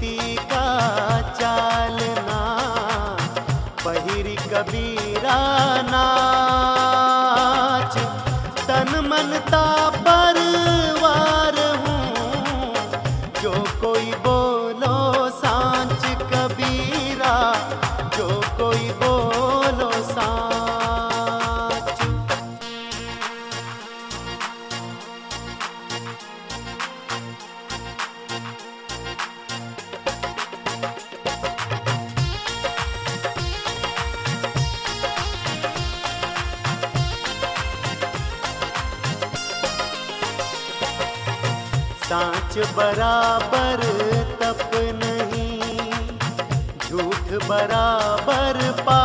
रीति का चालना, पहिरी कबीरा नाच। तन मन ता परवार हूँ, जो कोई बोलो सांच कबीरा, जो कोई बोलो सांच। सांच बराबर तप नहीं, झूठ बराबर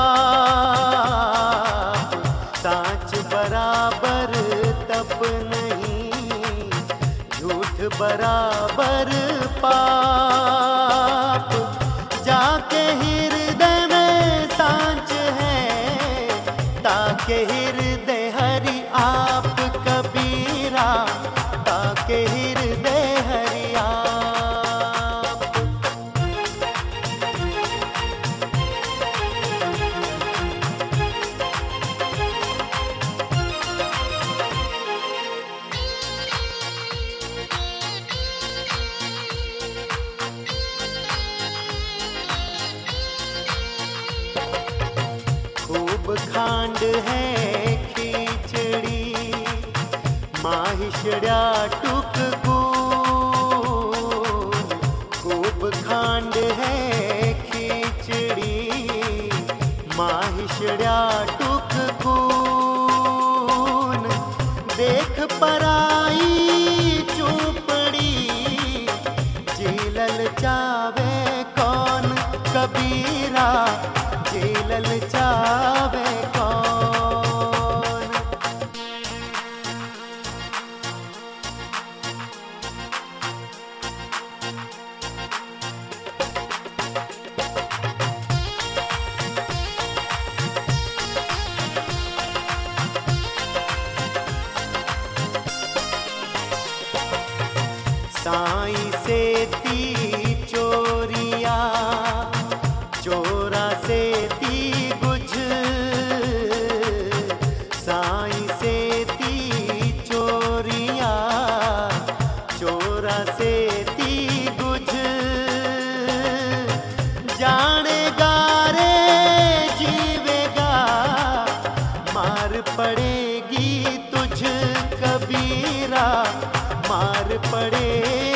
पाप। सांच बराबर तप नहीं, झूठ बराबर पाप। जाके हृदय में सांच है, ताके हृदय हरि आप कबीरा, ताके हृदय हरि आप। खूब खांड है खिचड़ी, माहिष्या टुक गुण। खूब खांड है खिचड़ी, माहिष्या टुक गुण। देख पराई चूपड़ी, जीलल चावे कौन कबीरा, जीलल चावे कौन। साईं से ती चोरिया, चोरा से ती गुझ। साईं से ती चोरिया, चोरा से ती गुझ। जानेगा रे जीवेगा, मार पड़ेगी तुझ कबीरा, मार पड़े